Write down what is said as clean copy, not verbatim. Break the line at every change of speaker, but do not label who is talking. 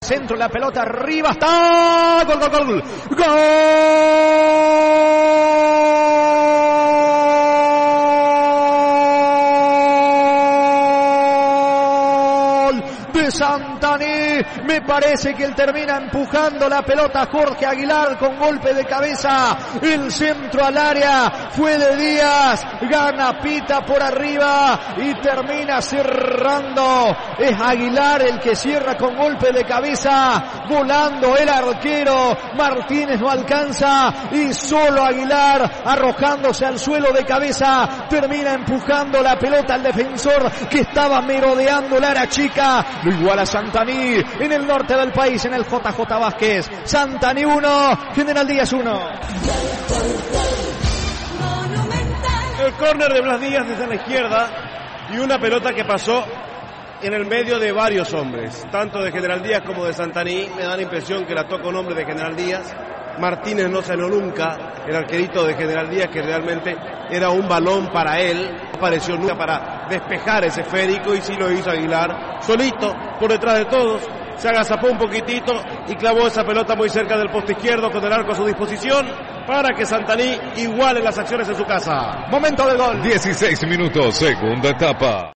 centro, la pelota arriba, está, gol, gol, gol, gol de Santaní. Me parece que él termina empujando la pelota a Jorge Aguilar con golpe de cabeza. El centro al área fue de Díaz. Gana Pita por arriba y termina cerrando. Es Aguilar el que cierra con golpe de cabeza. Volando el arquero. Martínez no alcanza y solo Aguilar, arrojándose al suelo de cabeza, termina empujando la pelota al defensor que estaba merodeando el área chica. Lo iguala Santaní en el norte del país, en el JJ Vázquez. Santaní 1, General Díaz 1.
El córner de Blas Díaz desde la izquierda y una pelota que pasó en el medio de varios hombres, tanto de General Díaz como de Santaní. Me da la impresión que la toca un hombre de General Díaz. Martínez no salió nunca, el arquerito de General Díaz, que realmente era un balón para él. No apareció nunca para despejar ese esférico y sí lo hizo Aguilar, solito, por detrás de todos. Se agazapó un poquitito y clavó esa pelota muy cerca del poste izquierdo con el arco a su disposición para que Santaní iguale las acciones en su casa.
Momento del gol.
16 minutos, segunda etapa.